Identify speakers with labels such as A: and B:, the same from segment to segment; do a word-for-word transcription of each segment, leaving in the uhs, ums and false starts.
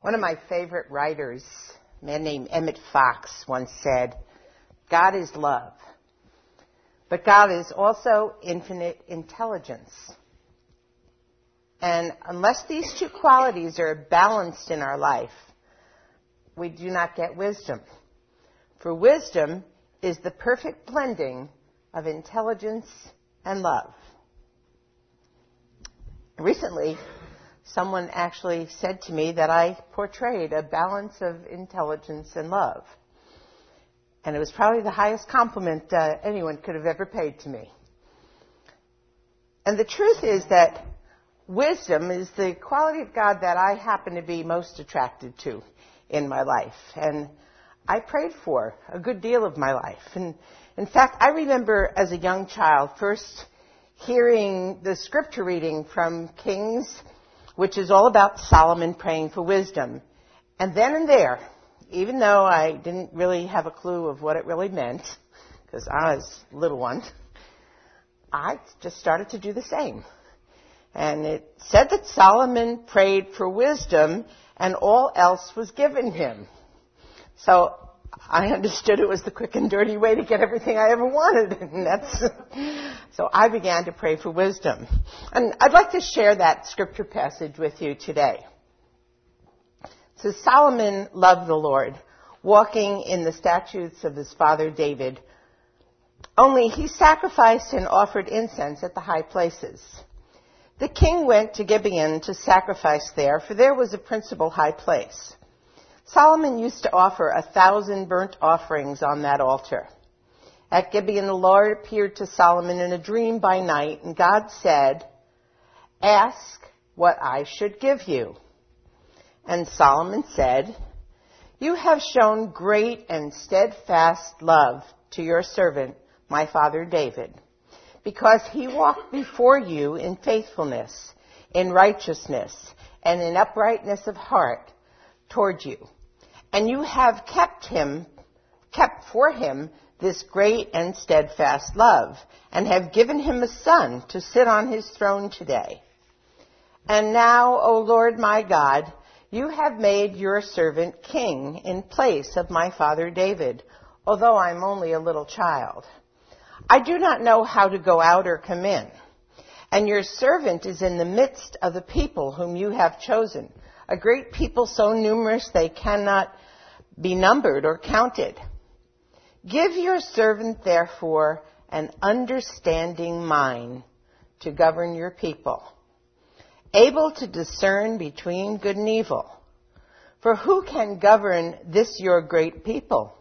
A: One of my favorite writers, a man named Emmett Fox, once said, God is love, but God is also infinite intelligence. And unless these two qualities are balanced in our life, we do not get wisdom. For wisdom is the perfect blending of intelligence and love. Recently, someone actually said to me that I portrayed a balance of intelligence and love. And it was probably the highest compliment uh, anyone could have ever paid to me. And the truth is that wisdom is the quality of God that I happen to be most attracted to in my life. And I prayed for a good deal of my life. And in fact, I remember as a young child first hearing the scripture reading from Kings, which is all about Solomon praying for wisdom. And then and there, even though I didn't really have a clue of what it really meant, because I was a little one, I just started to do the same. And it said that Solomon prayed for wisdom and all else was given him. So I understood it was the quick and dirty way to get everything I ever wanted. And that's, so I began to pray for wisdom. And I'd like to share that scripture passage with you today. It says, Solomon loved the Lord, walking in the statutes of his father David. Only he sacrificed and offered incense at the high places. The king went to Gibeon to sacrifice there, for there was a principal high place. Solomon used to offer a thousand burnt offerings on that altar. At Gibeon, the Lord appeared to Solomon in a dream by night, and God said, ask what I should give you. And Solomon said, you have shown great and steadfast love to your servant, my father David, because he walked before you in faithfulness, in righteousness, and in uprightness of heart toward you. And you have kept him, kept for him this great and steadfast love, and have given him a son to sit on his throne today. And now, O Lord my God, you have made your servant king in place of my father David, although I'm only a little child. I do not know how to go out or come in, and your servant is in the midst of the people whom you have chosen, a great people so numerous they cannot be numbered or counted. Give your servant, therefore, an understanding mind to govern your people, able to discern between good and evil. For who can govern this your great people?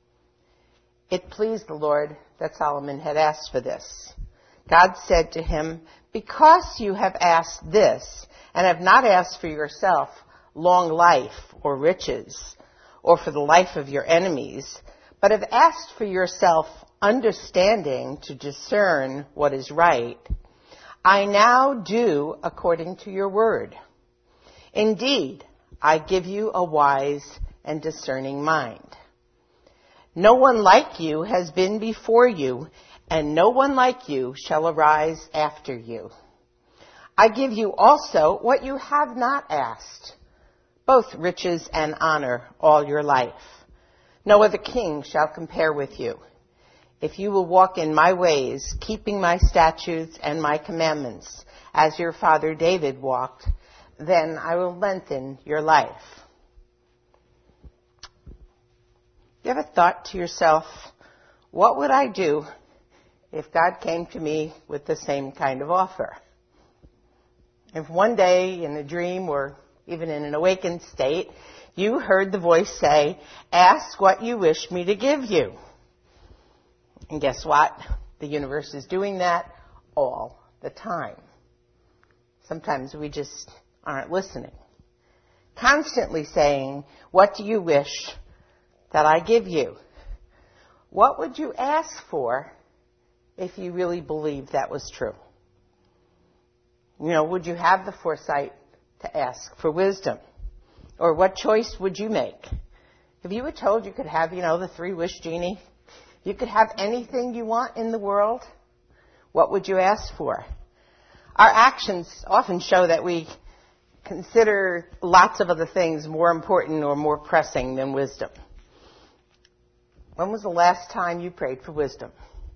A: It pleased the Lord that Solomon had asked for this. God said to him, because you have asked this, and have not asked for yourself long life or riches, or for the life of your enemies, but have asked for yourself understanding to discern what is right, I now do according to your word. Indeed, I give you a wise and discerning mind. No one like you has been before you, and no one like you shall arise after you. I give you also what you have not asked, both riches and honor all your life. No other king shall compare with you. If you will walk in my ways, keeping my statutes and my commandments, as your father David walked, then I will lengthen your life. You ever thought to yourself, what would I do if God came to me with the same kind of offer? If one day in a dream or even in an awakened state, you heard the voice say, ask what you wish me to give you. And guess what? The universe is doing that all the time. Sometimes we just aren't listening. Constantly saying, what do you wish that I give you? What would you ask for if you really believed that was true? You know, would you have the foresight to ask for wisdom? Or what choice would you make? If you were told you could have, you know, the three wish genie, you could have anything you want in the world, what would you ask for? Our actions often show that we consider lots of other things more important or more pressing than wisdom. When was the last time you prayed for wisdom?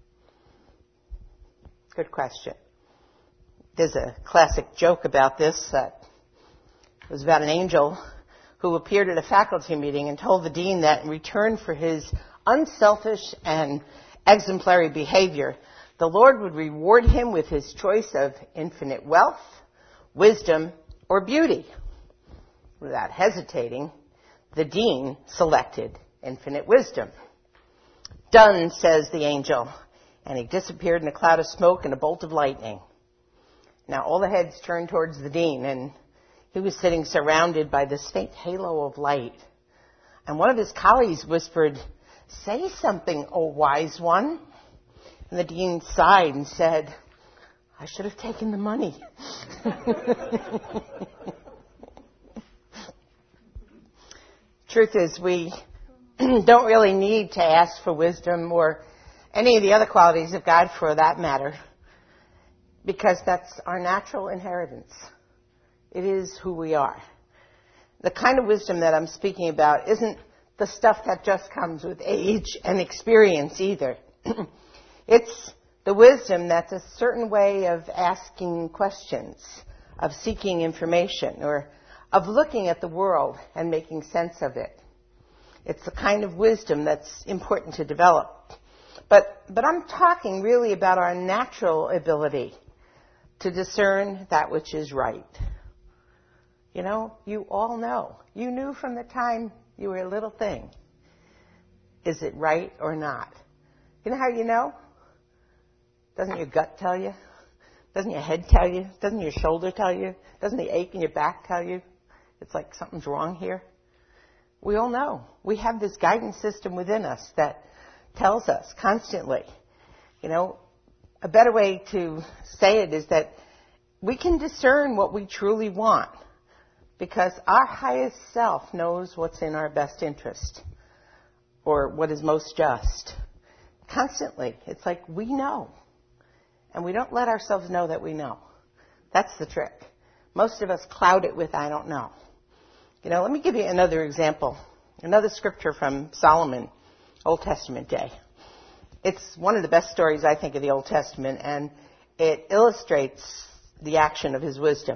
A: Good question. There's a classic joke about this that was about an angel who appeared at a faculty meeting and told the dean that in return for his unselfish and exemplary behavior, the Lord would reward him with his choice of infinite wealth, wisdom, or beauty. Without hesitating, the dean selected infinite wisdom. Done, says the angel, and he disappeared in a cloud of smoke and a bolt of lightning. Now all the heads turned towards the dean, and he was sitting surrounded by this faint halo of light. And one of his colleagues whispered, "Say something, O wise one." And the dean sighed and said, "I should have taken the money." Truth is, we don't really need to ask for wisdom or any of the other qualities of God for that matter, because that's our natural inheritance. It is who we are. The kind of wisdom that I'm speaking about isn't the stuff that just comes with age and experience either. It's the wisdom that's a certain way of asking questions, of seeking information, or of looking at the world and making sense of it. It's the kind of wisdom that's important to develop. But, but I'm talking really about our natural ability to discern that which is right. You know, you all know. You knew from the time you were a little thing. Is it right or not? You know how you know? Doesn't your gut tell you? Doesn't your head tell you? Doesn't your shoulder tell you? Doesn't the ache in your back tell you? It's like something's wrong here. We all know. We have this guidance system within us that tells us constantly. You know, a better way to say it is that we can discern what we truly want because our highest self knows what's in our best interest or what is most just. Constantly. It's like we know. And we don't let ourselves know that we know. That's the trick. Most of us cloud it with, "I don't know." You know, let me give you another example. Another scripture from Solomon, Old Testament day. It's one of the best stories, I think, of the Old Testament, and it illustrates the action of his wisdom.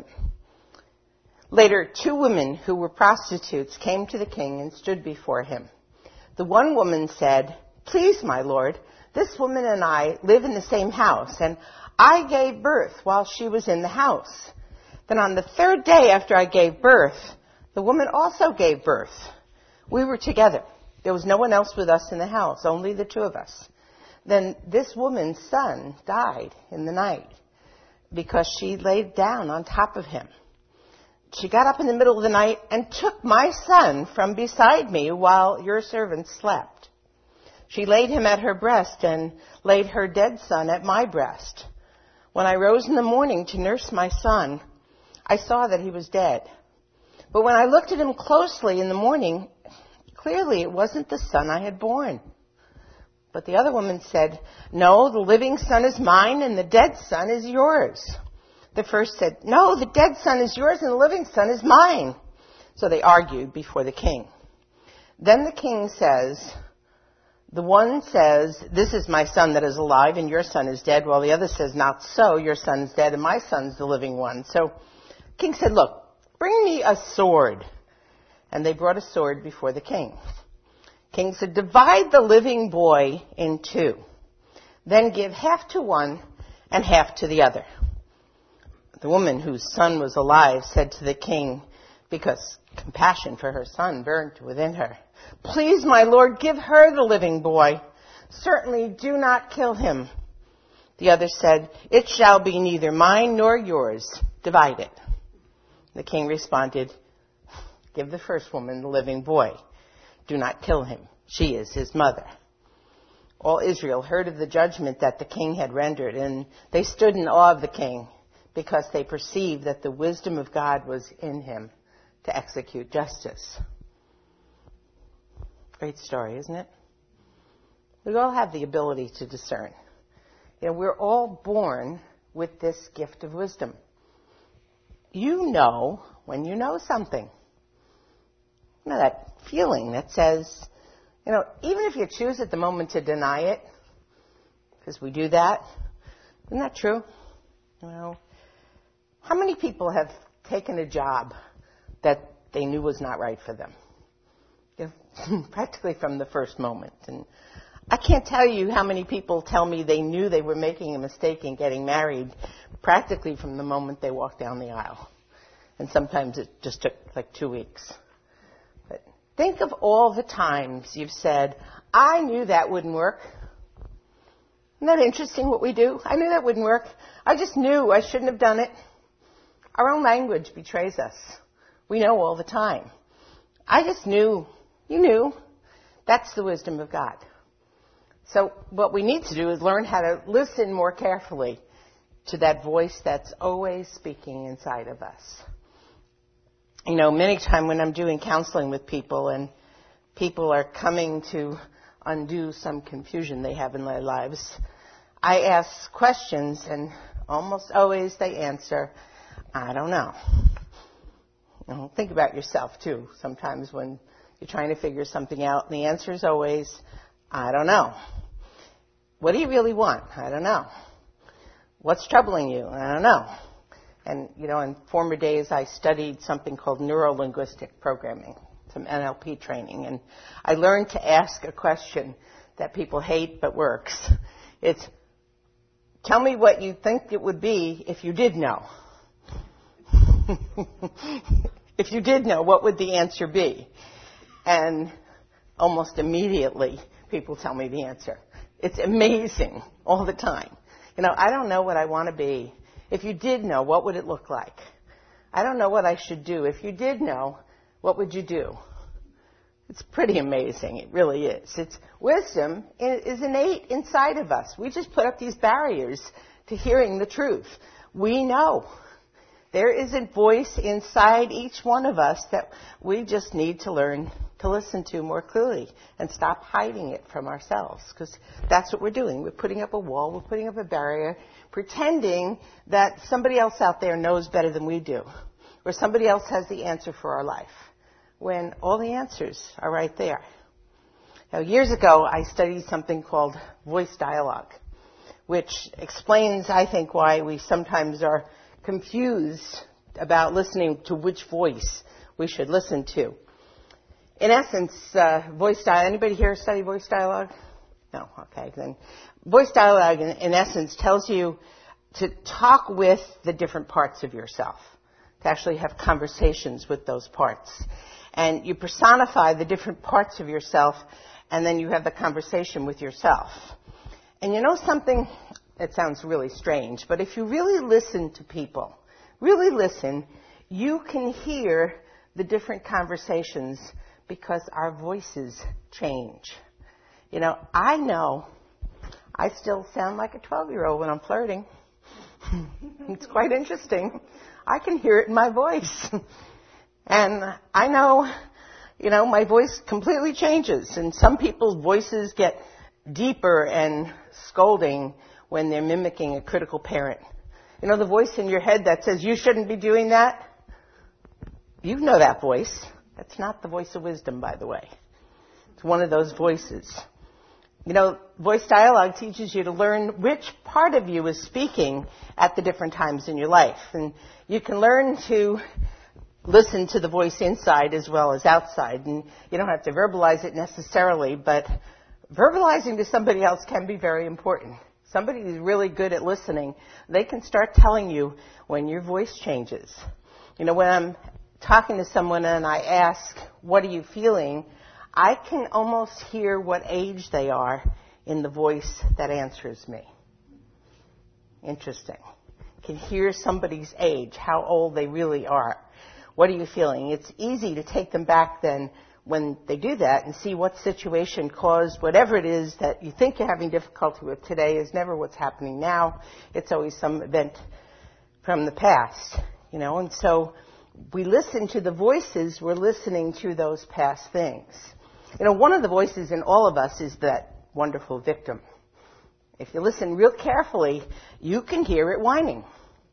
A: Later, two women who were prostitutes came to the king and stood before him. The one woman said, "Please, my lord, this woman and I live in the same house, and I gave birth while she was in the house. Then on the third day after I gave birth, the woman also gave birth. We were together. There was no one else with us in the house, only the two of us. Then this woman's son died in the night because she laid down on top of him. She got up in the middle of the night and took my son from beside me while your servant slept. She laid him at her breast and laid her dead son at my breast. When I rose in the morning to nurse my son, I saw that he was dead. But when I looked at him closely in the morning, clearly it wasn't the son I had born." But the other woman said, "No, the living son is mine and the dead son is yours." The first said, "No, the dead son is yours and the living son is mine." So they argued before the king. Then the king says, the one says, "This is my son that is alive and your son is dead," while the other says, "Not so, your son's dead and my son's the living one." So the king said, "Look, bring me a sword." And they brought a sword before the king. King said, "Divide the living boy in two. Then give half to one and half to the other." The woman whose son was alive said to the king, because compassion for her son burned within her, "Please, my lord, give her the living boy. Certainly do not kill him." The other said, "It shall be neither mine nor yours. Divide it." The king responded, "Give the first woman the living boy. Do not kill him. She is his mother." All Israel heard of the judgment that the king had rendered, and they stood in awe of the king because they perceived that the wisdom of God was in him to execute justice. Great story, isn't it? We all have the ability to discern. You know, we're all born with this gift of wisdom. you know when you know something. You know, that feeling that says, you know, even if you choose at the moment to deny it, because we do that, isn't that true? You know, how many people have taken a job that they knew was not right for them? You know, practically from the first moment. And I can't tell you how many people tell me they knew they were making a mistake in getting married practically from the moment they walked down the aisle. And sometimes it just took like two weeks. But think of all the times you've said, I knew that wouldn't work. Isn't that interesting what we do? I knew that wouldn't work. I just knew I shouldn't have done it. Our own language betrays us. We know all the time. I just knew. You knew. That's the wisdom of God. So what we need to do is learn how to listen more carefully to that voice that's always speaking inside of us. You know, many times when I'm doing counseling with people and people are coming to undo some confusion they have in their lives, I ask questions and almost always they answer, I don't know. You know, think about yourself too. Sometimes when you're trying to figure something out and the answer is always, I don't know. What do you really want? I don't know. What's troubling you? I don't know. And, you know, in former days I studied something called neuro-linguistic programming, some N L P training, and I learned to ask a question that people hate but works. It's, tell me what you think it would be if you did know. If you did know, what would the answer be? And almost immediately, people tell me the answer. It's amazing all the time. You know, I don't know what I want to be. If you did know, what would it look like? I don't know what I should do. If you did know, what would you do? It's pretty amazing. It really is. It's wisdom is innate inside of us. We just put up these barriers to hearing the truth. We know. There is a voice inside each one of us that we just need to learn to listen to more clearly and stop hiding it from ourselves, because that's what we're doing. We're putting up a wall, we're putting up a barrier, pretending that somebody else out there knows better than we do, or somebody else has the answer for our life, when all the answers are right there. Now, years ago, I studied something called voice dialogue, which explains, I think, why we sometimes are confused about listening to which voice we should listen to. In essence, uh, voice dialogue, anybody here study voice dialogue? No, okay, then. Voice dialogue, in, in essence, tells you to talk with the different parts of yourself, to actually have conversations with those parts. And you personify the different parts of yourself, and then you have the conversation with yourself. And you know something? It sounds really strange, but if you really listen to people, really listen, you can hear the different conversations because our voices change. You know, I know I still sound like a twelve-year-old when I'm flirting. It's quite interesting. I can hear it in my voice. And I know, you know, my voice completely changes. And some people's voices get deeper and scolding when they're mimicking a critical parent. You know, the voice in your head that says, you shouldn't be doing that? You know that voice. That's not the voice of wisdom, by the way. It's one of those voices. You know, voice dialogue teaches you to learn which part of you is speaking at the different times in your life. And you can learn to listen to the voice inside as well as outside. And you don't have to verbalize it necessarily, but verbalizing to somebody else can be very important. Somebody who's really good at listening, they can start telling you when your voice changes. You know, when I'm talking to someone and I ask, what are you feeling? I can almost hear what age they are in the voice that answers me. Interesting. Can hear somebody's age, how old they really are. What are you feeling? It's easy to take them back then when they do that and see what situation caused whatever it is that you think you're having difficulty with today is never what's happening now. It's always some event from the past, you know. And so we listen to the voices, we're listening to those past things. You know, one of the voices in all of us is that wonderful victim. If you listen real carefully, you can hear it whining.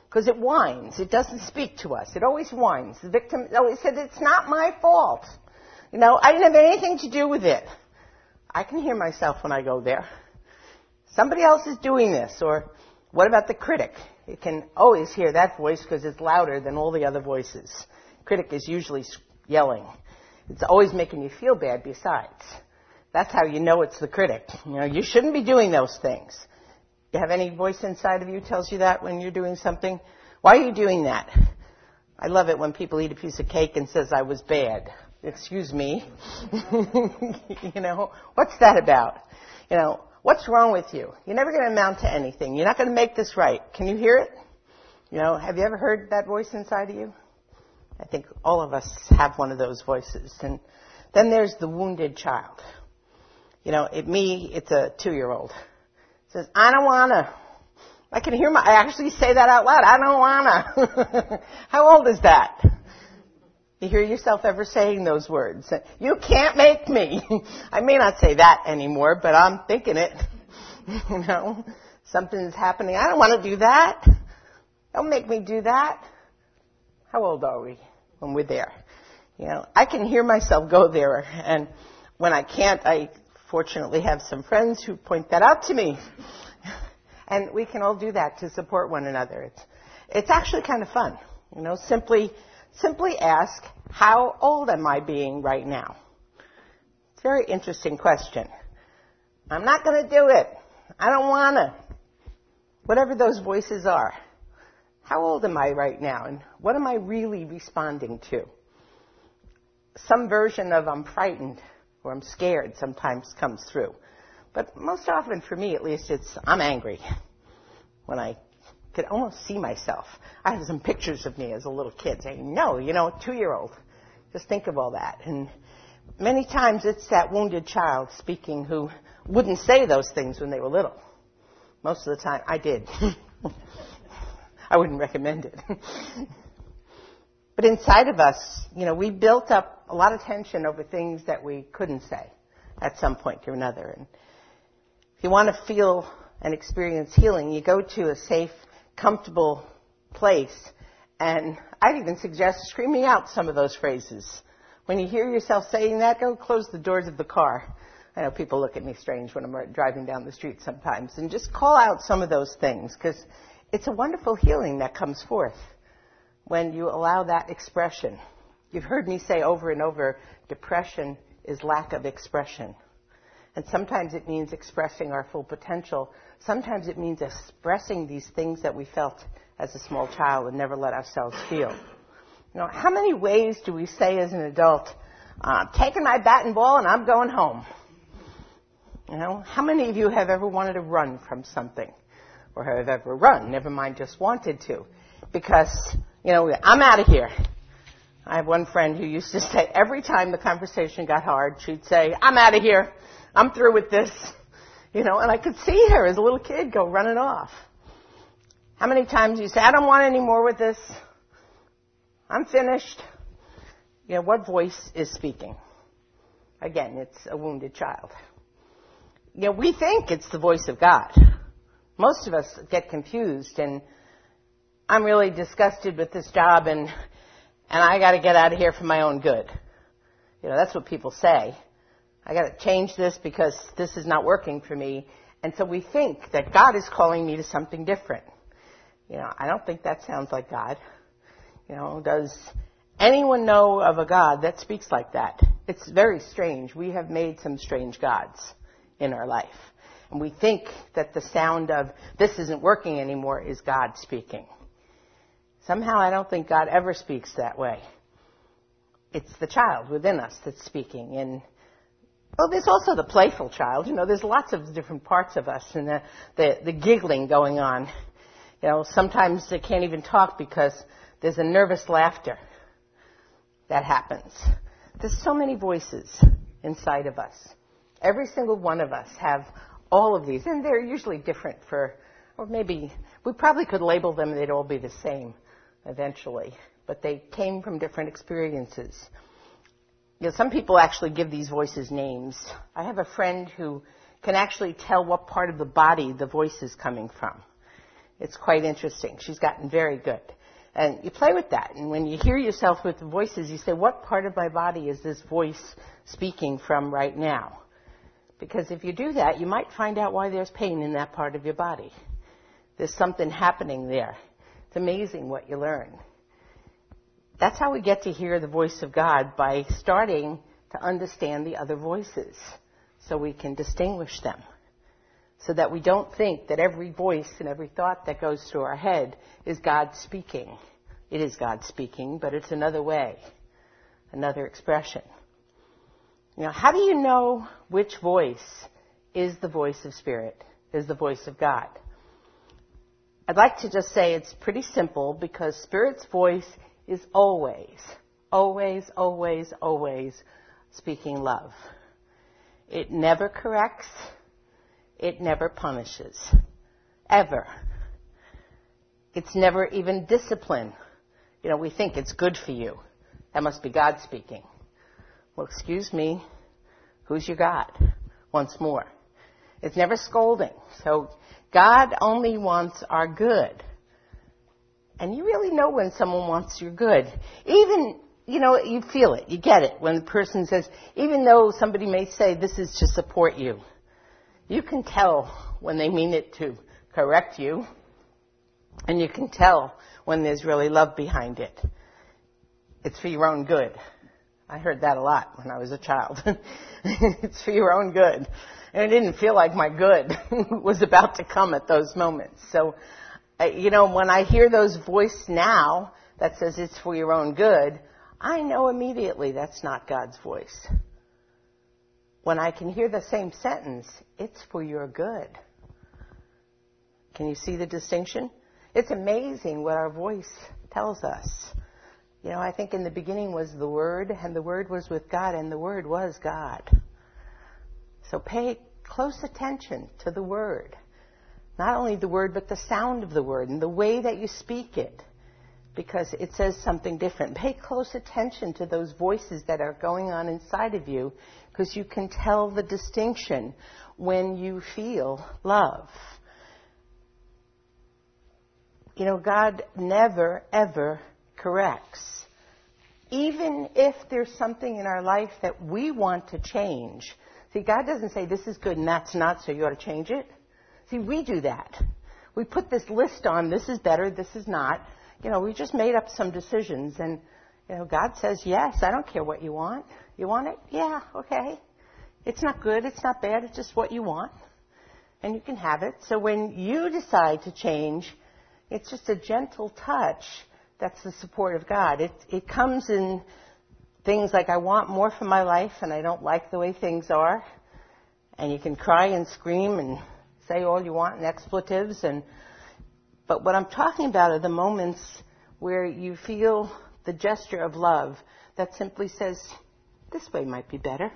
A: because it whines. It doesn't speak to us. It always whines. The victim always said, it's not my fault. You know, I didn't have anything to do with it. I can hear myself when I go there. Somebody else is doing this. Or what about the critic? You can always hear that voice because it's louder than all the other voices. Critic is usually yelling. It's always making you feel bad besides. That's how you know it's the critic. You know, you shouldn't be doing those things. You have any voice inside of you tells you that when you're doing something? Why are you doing that? I love it when people eat a piece of cake and says, I was bad. Excuse me. You know, what's that about? You know, what's wrong with you? You're never going to amount to anything. You're not going to make this right. Can you hear it? You know, have you ever heard that voice inside of you? I think all of us have one of those voices. And then there's the wounded child. You know, it, me, it's a two-year-old. It says, I don't want to. I can hear my, I actually say that out loud. I don't want to. How old is that? You hear yourself ever saying those words? You can't make me. I may not say that anymore, but I'm thinking it. You know, something's happening. I don't want to do that. Don't make me do that. How old are we when we're there? You know, I can hear myself go there, and when I can't, I fortunately have some friends who point that out to me. And we can all do that to support one another. It's, it's actually kind of fun. You know, simply, simply ask, how old am I being right now? It's a very interesting question. I'm not going to do it. I don't want to. Whatever those voices are. How old am I right now? And what am I really responding to? Some version of I'm frightened or I'm scared sometimes comes through. But most often, for me at least, it's I'm angry. When I could almost see myself. I have some pictures of me as a little kid saying, no, you know, two-year-old. Just think of all that. And many times it's that wounded child speaking who wouldn't say those things when they were little. Most of the time, I did. I wouldn't recommend it. But inside of us, you know, we built up a lot of tension over things that we couldn't say at some point or another. And if you want to feel and experience healing, you go to a safe, comfortable place. And I'd even suggest screaming out some of those phrases. When you hear yourself saying that, go close the doors of the car. I know people look at me strange when I'm driving down the street sometimes. And just call out some of those things, because it's a wonderful healing that comes forth when you allow that expression. You've heard me say over and over, depression is lack of expression. And sometimes it means expressing our full potential. Sometimes it means expressing these things that we felt as a small child and never let ourselves feel. You know, how many ways do we say as an adult, uh, I'm taking my bat and ball and I'm going home? You know, how many of you have ever wanted to run from something? Or have ever run, never mind just wanted to? Because, you know, I'm out of here. I have one friend who used to say every time the conversation got hard, she'd say, I'm out of here. I'm through with this. You know, and I could see her as a little kid go running off. How many times you say, I don't want any more with this. I'm finished. You know, what voice is speaking? Again, it's a wounded child. You know, we think it's the voice of God. Most of us get confused, and I'm really disgusted with this job, and and I got to get out of here for my own good. You know, that's what people say. I got to change this because this is not working for me. And so we think that God is calling me to something different. You know, I don't think that sounds like God. You know, does anyone know of a God that speaks like that? It's very strange. We have made some strange gods in our life. And we think that the sound of this isn't working anymore is God speaking. Somehow I don't think God ever speaks that way. It's the child within us that's speaking. And, well, there's also the playful child. You know, there's lots of different parts of us, and the, the, the giggling going on. You know, sometimes they can't even talk because there's a nervous laughter that happens. There's so many voices inside of us. Every single one of us have all of these, and they're usually different for, or maybe, we probably could label them, they'd all be the same eventually, but they came from different experiences. You know, some people actually give these voices names. I have a friend who can actually tell what part of the body the voice is coming from. It's quite interesting. She's gotten very good. And you play with that. And when you hear yourself with the voices, you say, what part of my body is this voice speaking from right now? Because if you do that, you might find out why there's pain in that part of your body. There's something happening there. It's amazing what you learn. That's how we get to hear the voice of God, by starting to understand the other voices so we can distinguish them. So that we don't think that every voice and every thought that goes through our head is God speaking. It is God speaking, but it's another way, another expression. You know, how do you know which voice is the voice of Spirit, is the voice of God? I'd like to just say it's pretty simple, because Spirit's voice is always, always, always, always speaking love. It never corrects. It never punishes. Ever. It's never even discipline. You know, we think it's good for you. That must be God speaking. Well, excuse me. Who's your God? Once more. It's never scolding. So God only wants our good. And you really know when someone wants your good. Even, you know, you feel it. You get it. When the person says, even though somebody may say this is to support you, you can tell when they mean it to correct you, and you can tell when there's really love behind it. It's for your own good. I heard that a lot when I was a child. It's for your own good. And it didn't feel like my good was about to come at those moments. So, uh, you know, when I hear those voice now that says it's for your own good, I know immediately that's not God's voice. When I can hear the same sentence, it's for your good. Can you see the distinction? It's amazing what our voice tells us. You know, I think in the beginning was the Word, and the Word was with God, and the Word was God. So pay close attention to the Word. Not only the Word, but the sound of the Word and the way that you speak it, because it says something different. Pay close attention to those voices that are going on inside of you, because you can tell the distinction when you feel love. You know, God never, ever corrects. Even if there's something in our life that we want to change. See, God doesn't say this is good and that's not, so you ought to change it. See, we do that. We put this list on, this is better, this is not. You know, we just made up some decisions, and, you know, God says, yes, I don't care what you want. You want it? Yeah, okay. It's not good, it's not bad, it's just what you want. And you can have it. So when you decide to change, it's just a gentle touch. That's the support of God. It, it comes in things like, I want more from my life and I don't like the way things are. And you can cry and scream and say all you want in expletives. And But what I'm talking about are the moments where you feel the gesture of love that simply says, this way might be better.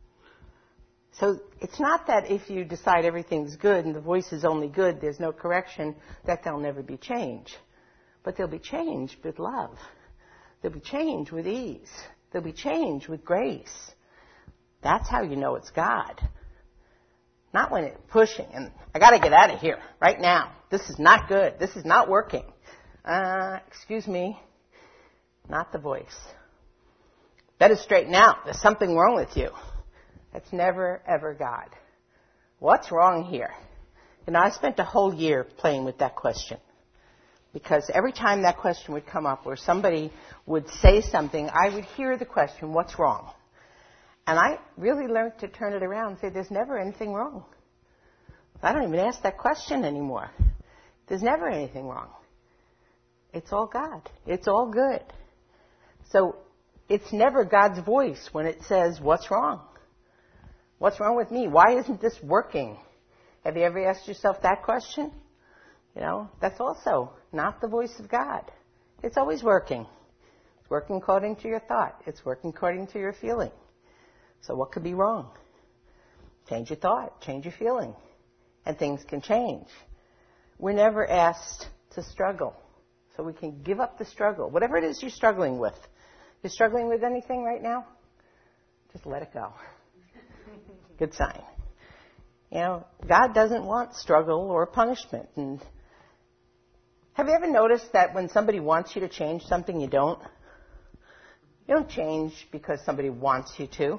A: So it's not that if you decide everything's good and the voice is only good, there's no correction, that there'll never be change. But there'll be change with love. There'll be change with ease. There'll be change with grace. That's how you know it's God. Not when it's pushing and I got to get out of here right now. This is not good. This is not working. Uh, excuse me. Not the voice. Better straighten out. There's something wrong with you. That's never, ever God. What's wrong here? You know, I spent a whole year playing with that question. Because every time that question would come up, where somebody would say something, I would hear the question, what's wrong? And I really learned to turn it around and say, there's never anything wrong. I don't even ask that question anymore. There's never anything wrong. It's all God. It's all good. So it's never God's voice when it says, what's wrong? What's wrong with me? Why isn't this working? Have you ever asked yourself that question? You know, that's also not the voice of God. It's always working. It's working according to your thought. It's working according to your feeling. So what could be wrong? Change your thought, change your feeling, and things can change. We're never asked to struggle. So we can give up the struggle. Whatever it is you're struggling with. You're struggling with anything right now? Just let it go. Good sign. You know, God doesn't want struggle or punishment. And Have you ever noticed that when somebody wants you to change something, you don't? You don't change because somebody wants you to.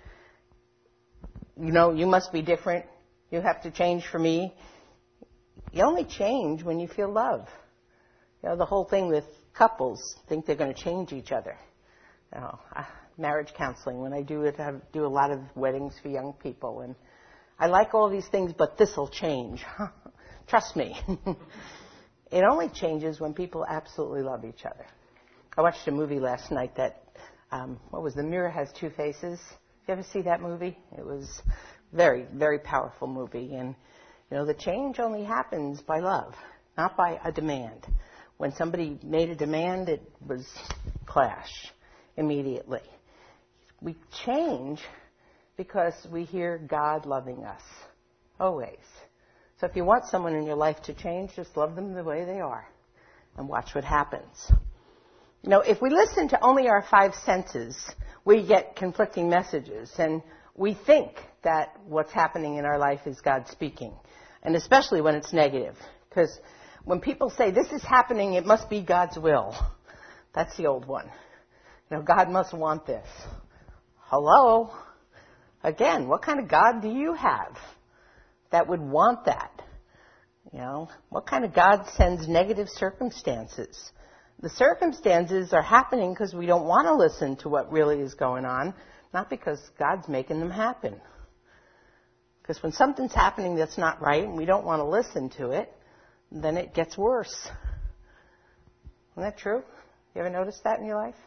A: You know, you must be different. You have to change for me. You only change when you feel love. You know, the whole thing with couples think they're going to change each other. You know, uh, marriage counseling, when I do it, I do a lot of weddings for young people. And I like all these things, but this will change. Trust me. It only changes when people absolutely love each other. I watched a movie last night that, um, what was The Mirror Has Two Faces. You ever see that movie? It was a very, very powerful movie. And, you know, the change only happens by love, not by a demand. When somebody made a demand, it was clash immediately. We change because we hear God loving us, always. So if you want someone in your life to change, just love them the way they are and watch what happens. You know, if we listen to only our five senses, we get conflicting messages, and we think that what's happening in our life is God speaking, and especially when it's negative. Because when people say, this is happening, it must be God's will. That's the old one. You know, God must want this. Hello? Again, what kind of God do you have that would want that? You know, what kind of God sends negative circumstances? The circumstances are happening because we don't want to listen to what really is going on, not because God's making them happen. Because when something's happening that's not right and we don't want to listen to it, then it gets worse. Isn't that true? You ever noticed that in your life?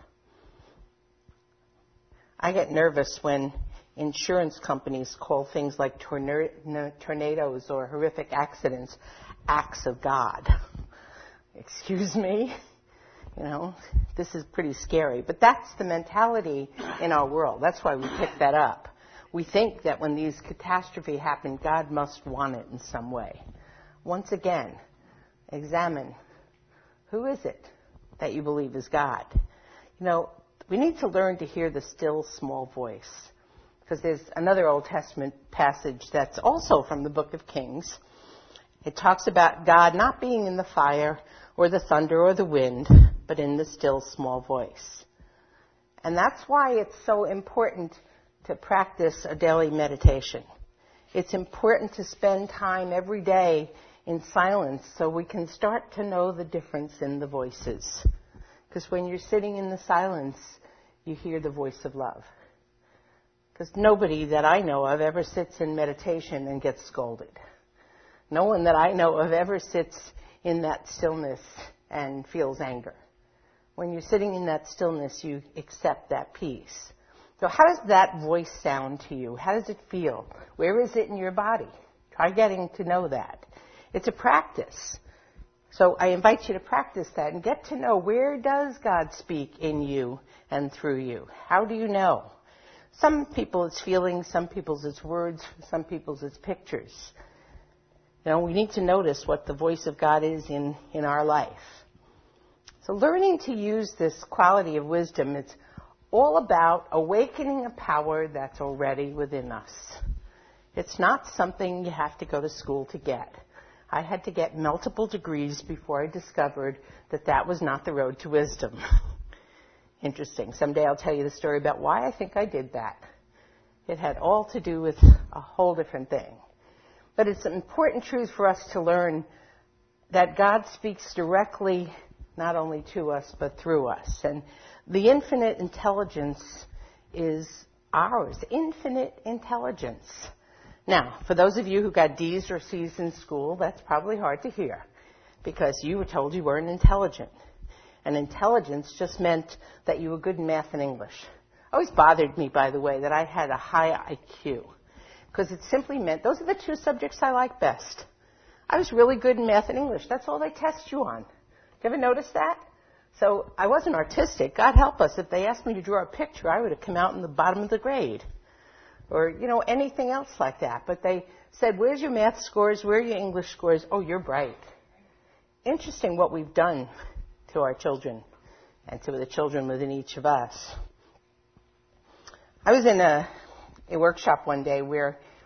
A: I get nervous when insurance companies call things like tornadoes or horrific accidents acts of God. Excuse me? You know, this is pretty scary. But that's the mentality in our world. That's why we pick that up. We think that when these catastrophes happen, God must want it in some way. Once again, examine, who is it that you believe is God? You know, we need to learn to hear the still small voice. Because there's another Old Testament passage that's also from the book of Kings. It talks about God not being in the fire or the thunder or the wind, but in the still small voice. And that's why it's so important to practice a daily meditation. It's important to spend time every day in silence so we can start to know the difference in the voices. Because when you're sitting in the silence, you hear the voice of love. Because nobody that I know of ever sits in meditation and gets scolded. No one that I know of ever sits in that stillness and feels anger. When you're sitting in that stillness, you accept that peace. So how does that voice sound to you? How does it feel? Where is it in your body? Try getting to know that. It's a practice. So I invite you to practice that and get to know, where does God speak in you and through you? How do you know? Some people it's feelings, some people's it's words, some people's it's pictures. You know, we need to notice what the voice of God is in, in our life. So learning to use this quality of wisdom, it's all about awakening a power that's already within us. It's not something you have to go to school to get. I had to get multiple degrees before I discovered that that was not the road to wisdom. Interesting. Someday I'll tell you the story about why I think I did that. It had all to do with a whole different thing. But it's an important truth for us to learn that God speaks directly not only to us but through us. And the infinite intelligence is ours. Infinite intelligence. Now, for those of you who got D's or C's in school, that's probably hard to hear because you were told you weren't intelligent. And intelligence just meant that you were good in math and English. It always bothered me, by the way, that I had a high I Q because it simply meant those are the two subjects I like best. I was really good in math and English. That's all they test you on. You ever notice that? So I wasn't artistic. God help us. If they asked me to draw a picture, I would have come out in the bottom of the grade. Or, you know, anything else like that. But they said, where's your math scores? Where are your English scores? Oh, you're bright. Interesting what we've done to our children and to the children within each of us. I was in a, a workshop one day where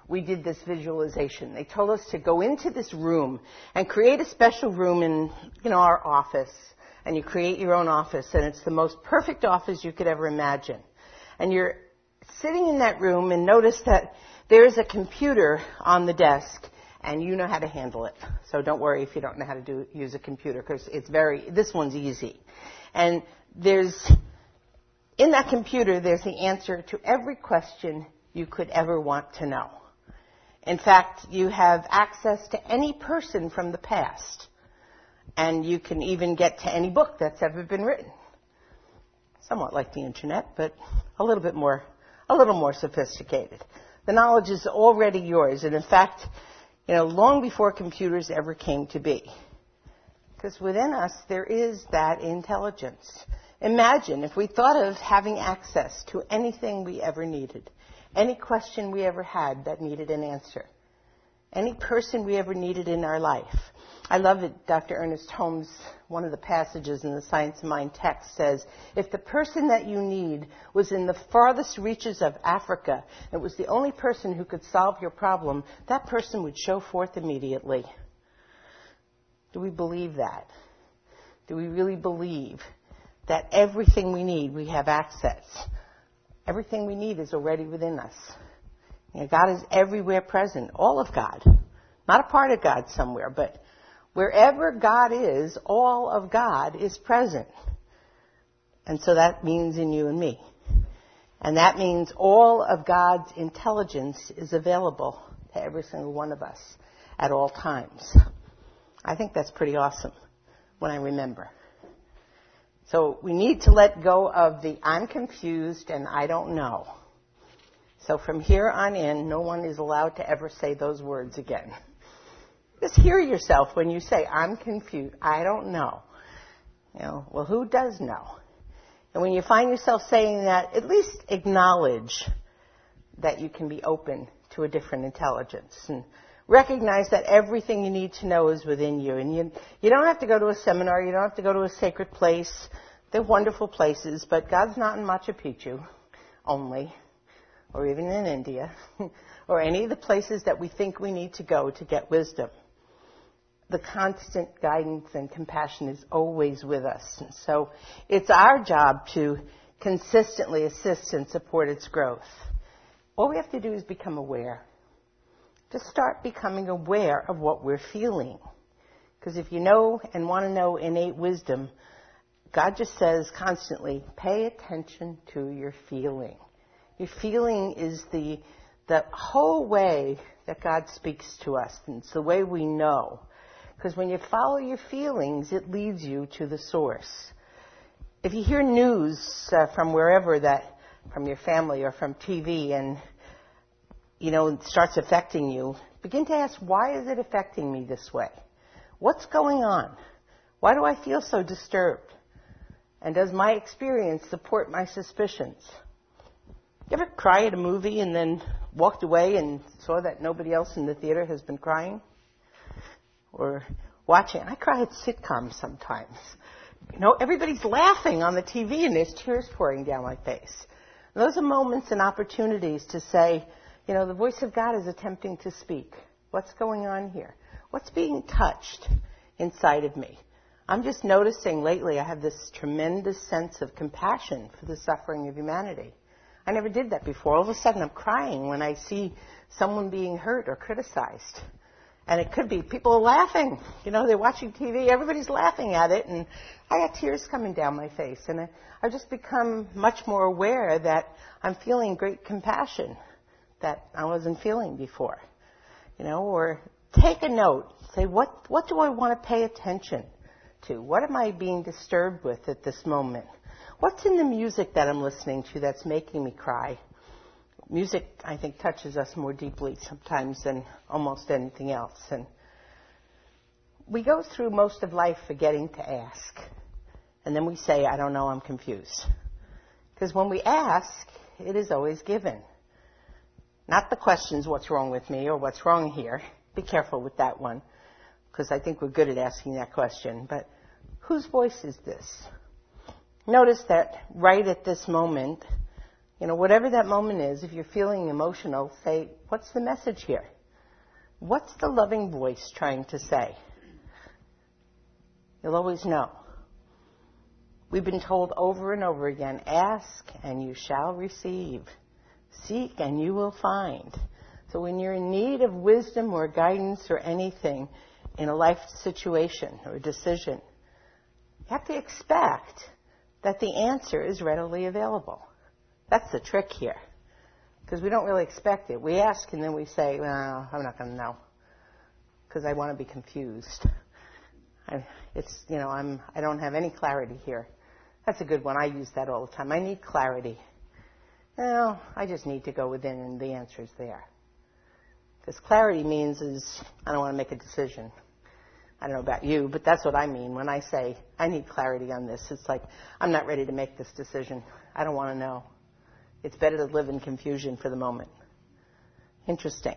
A: we did this visualization. They told us to go into this room and create a special room in, you know, our office. And you create your own office, and it's the most perfect office you could ever imagine. And you're sitting in that room, and notice that there is a computer on the desk, and you know how to handle it. So don't worry if you don't know how to do, use a computer, because it's very, this one's easy. And there's, in that computer, there's the answer to every question you could ever want to know. In fact, you have access to any person from the past. And you can even get to any book that's ever been written. Somewhat like the internet, but a little bit more, a little more sophisticated. The knowledge is already yours. And in fact, you know, long before computers ever came to be. Because within us, there is that intelligence. Imagine if we thought of having access to anything we ever needed, any question we ever had that needed an answer, any person we ever needed in our life. I love it. Doctor Ernest Holmes, one of the passages in the Science of Mind text says, if the person that you need was in the farthest reaches of Africa, it was the only person who could solve your problem, that person would show forth immediately. Do we believe that? Do we really believe that everything we need, we have access? Everything we need is already within us. You know, God is everywhere present, all of God. Not a part of God somewhere, but wherever God is, all of God is present. And so that means in you and me. And that means all of God's intelligence is available to every single one of us at all times. I think that's pretty awesome when I remember. So we need to let go of the I'm confused and I don't know. So from here on in, no one is allowed to ever say those words again. Just hear yourself when you say, I'm confused, I don't know. You know, well, who does know? And when you find yourself saying that, at least acknowledge that you can be open to a different intelligence. And recognize that everything you need to know is within you. And you, you don't have to go to a seminar, you don't have to go to a sacred place. They're wonderful places, but God's not in Machu Picchu only, or even in India, or any of the places that we think we need to go to get wisdom. The constant guidance and compassion is always with us. And so it's our job to consistently assist and support its growth. All we have to do is become aware. Just start becoming aware of what we're feeling. Because if you know and want to know innate wisdom, God just says constantly, pay attention to your feeling. Your feeling is the, the whole way that God speaks to us. And it's the way we know. Because when you follow your feelings, it leads you to the source. If you hear news uh, from wherever that, from your family or from T V, and, you know, it starts affecting you, begin to ask, why is it affecting me this way? What's going on? Why do I feel so disturbed? And does my experience support my suspicions? You ever cry at a movie and then walked away and saw that nobody else in the theater has been crying? Or watching. I cry at sitcoms sometimes. You know, everybody's laughing on the T V and there's tears pouring down my face. And those are moments and opportunities to say, you know, the voice of God is attempting to speak. What's going on here? What's being touched inside of me? I'm just noticing lately I have this tremendous sense of compassion for the suffering of humanity. I never did that before. All of a sudden I'm crying when I see someone being hurt or criticized. And it could be people are laughing. You know, they're watching T V. Everybody's laughing at it. And I got tears coming down my face. And I, I've just become much more aware that I'm feeling great compassion that I wasn't feeling before. You know, or take a note. Say, what, what do I want to pay attention to? What am I being disturbed with at this moment? What's in the music that I'm listening to that's making me cry? Music, I think, touches us more deeply sometimes than almost anything else. And we go through most of life forgetting to ask. And then we say, I don't know, I'm confused. Because when we ask, it is always given. Not the questions, what's wrong with me or what's wrong here. Be careful with that one. Because I think we're good at asking that question. But whose voice is this? Notice that right at this moment, You know, whatever that moment is, if you're feeling emotional, say, what's the message here? What's the loving voice trying to say? You'll always know. We've been told over and over again, ask and you shall receive. Seek and you will find. So when you're in need of wisdom or guidance or anything in a life situation or decision, you have to expect that the answer is readily available. That's the trick here. Because we don't really expect it. We ask and then we say, well, I'm not going to know. Because I want to be confused. I, it's, you know, I'm, I don't have any clarity here. That's a good one. I use that all the time. I need clarity. Well, I just need to go within and the answer's there. Because clarity means is, I don't want to make a decision. I don't know about you, but that's what I mean when I say, I need clarity on this. It's like, I'm not ready to make this decision. I don't want to know. It's better to live in confusion for the moment. Interesting.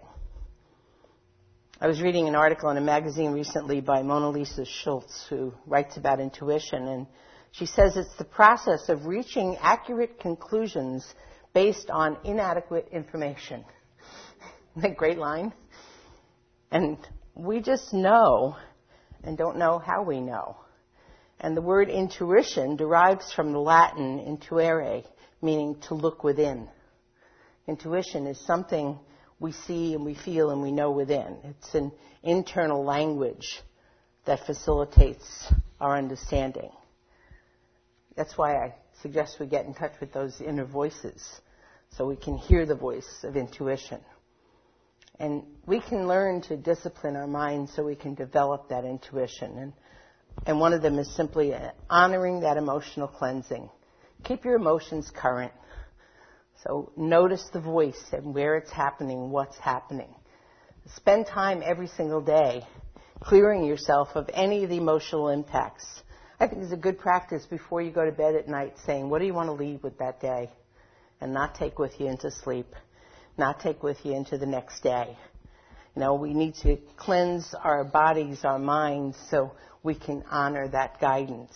A: I was reading an article in a magazine recently by Mona Lisa Schultz, who writes about intuition, and she says it's the process of reaching accurate conclusions based on inadequate information. Isn't that a great line? And we just know and don't know how we know. And the word intuition derives from the Latin intuere, meaning to look within. Intuition is something we see and we feel and we know within. It's an internal language that facilitates our understanding. That's why I suggest we get in touch with those inner voices so we can hear the voice of intuition. And we can learn to discipline our minds so we can develop that intuition. And, and one of them is simply honoring that emotional cleansing. Keep your emotions current. So notice the voice and where it's happening, what's happening. Spend time every single day clearing yourself of any of the emotional impacts. I think it's a good practice before you go to bed at night saying, what do you want to leave with that day? And not take with you into sleep, not take with you into the next day. You know, we need to cleanse our bodies, our minds, so we can honor that guidance.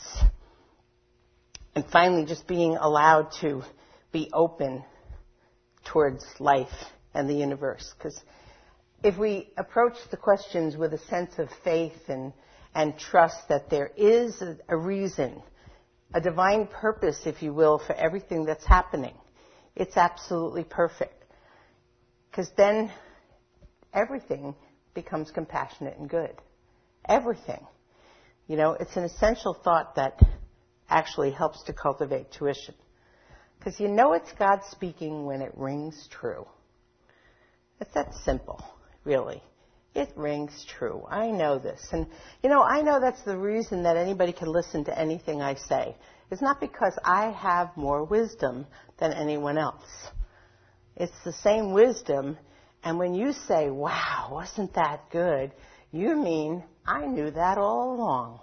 A: And finally, just being allowed to be open towards life and the universe. Because if we approach the questions with a sense of faith and, and trust that there is a, a reason, a divine purpose, if you will, for everything that's happening, it's absolutely perfect. Because then everything becomes compassionate and good. Everything. You know, it's an essential thought that actually helps to cultivate tuition. Because you know it's God speaking when it rings true. It's that simple, really. It rings true. I know this. And, you know, I know that's the reason that anybody can listen to anything I say. It's not because I have more wisdom than anyone else. It's the same wisdom. And when you say, wow, wasn't that good? You mean, I knew that all along.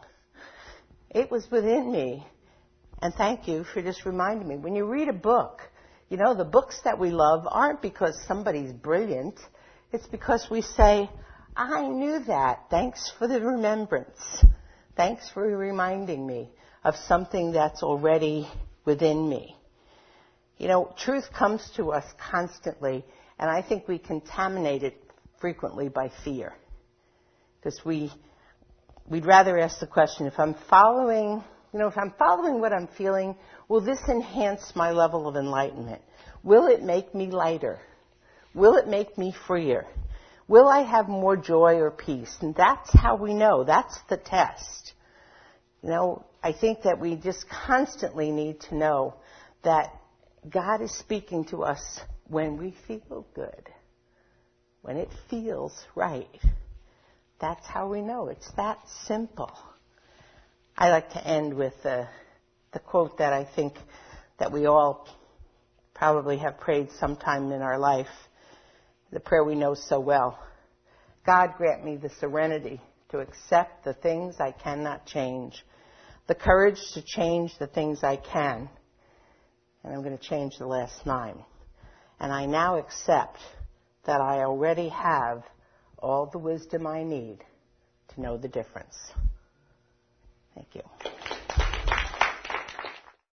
A: It was within me. And thank you for just reminding me. When you read a book, you know, the books that we love aren't because somebody's brilliant. It's because we say, I knew that. Thanks for the remembrance. Thanks for reminding me of something that's already within me. You know, truth comes to us constantly, and I think we contaminate it frequently by fear. Because we, we'd rather ask the question, if I'm following, you know, if I'm following what I'm feeling, will this enhance my level of enlightenment? Will it make me lighter? Will it make me freer? Will I have more joy or peace? And that's how we know. That's the test. You know, I think that we just constantly need to know that God is speaking to us when we feel good, when it feels right. That's how we know. It's that simple. I like to end with the, the quote that I think that we all probably have prayed sometime in our life, the prayer we know so well. God grant me the serenity to accept the things I cannot change, the courage to change the things I can. And I'm going to change the last nine. And I now accept that I already have all the wisdom I need to know the difference. Thank you.